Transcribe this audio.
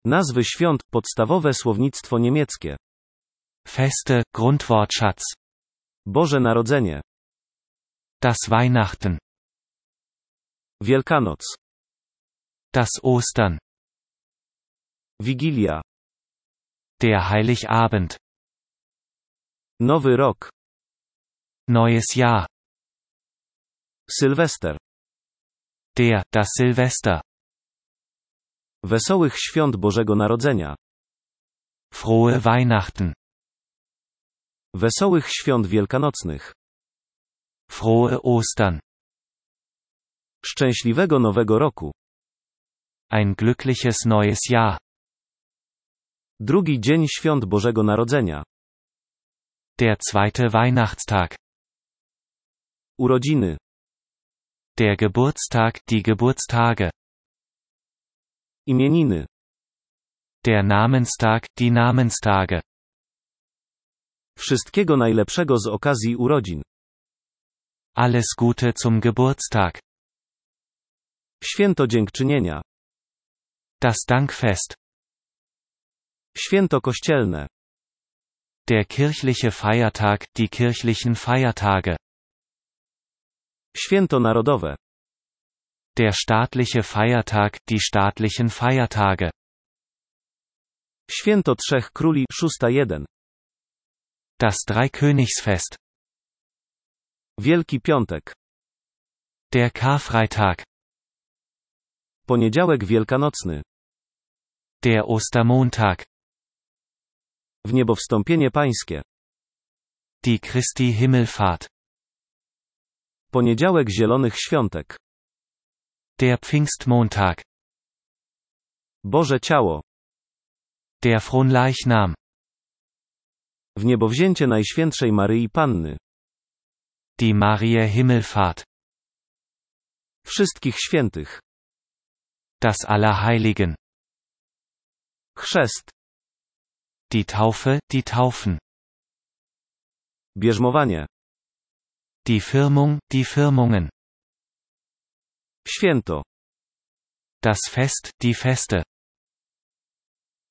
Nazwy świąt, podstawowe słownictwo niemieckie. Feste, Grundwortschatz. Boże Narodzenie. Das Weihnachten. Wielkanoc. Das Ostern. Wigilia. Der Heiligabend. Nowy rok. Neues Jahr. Sylwester. Das Silvester. Wesołych świąt Bożego Narodzenia. Frohe Weihnachten. Wesołych świąt wielkanocnych. Frohe Ostern. Szczęśliwego Nowego Roku. Ein glückliches neues Jahr. Drugi dzień świąt Bożego Narodzenia. Der zweite Weihnachtstag. Urodziny. Der Geburtstag, die Geburtstage. Imieniny. Der Namenstag, die Namenstage. Wszystkiego najlepszego z okazji urodzin. Alles Gute zum Geburtstag. Święto Dziękczynienia. Das Dankfest. Święto Kościelne. Der kirchliche Feiertag, die kirchlichen Feiertage. Święto Narodowe. Der staatliche Feiertag, die staatlichen Feiertage. Święto Trzech Króli, 6.1. Das Dreikönigsfest. Wielki Piątek. Der Karfreitag. Poniedziałek Wielkanocny. Der Ostermontag. Wniebowstąpienie Pańskie. Die Christi Himmelfahrt. Poniedziałek Zielonych Świątek. Der Pfingstmontag. Boże Ciało. Der Fronleichnam. Wniebowzięcie Najświętszej Maryi Panny. Die Mariä Himmelfahrt. Wszystkich Świętych. Das Allerheiligen. Chrzest. Die Taufe, die Taufen. Bierzmowanie. Die Firmung, die Firmungen. Święto. Das Fest, die Feste.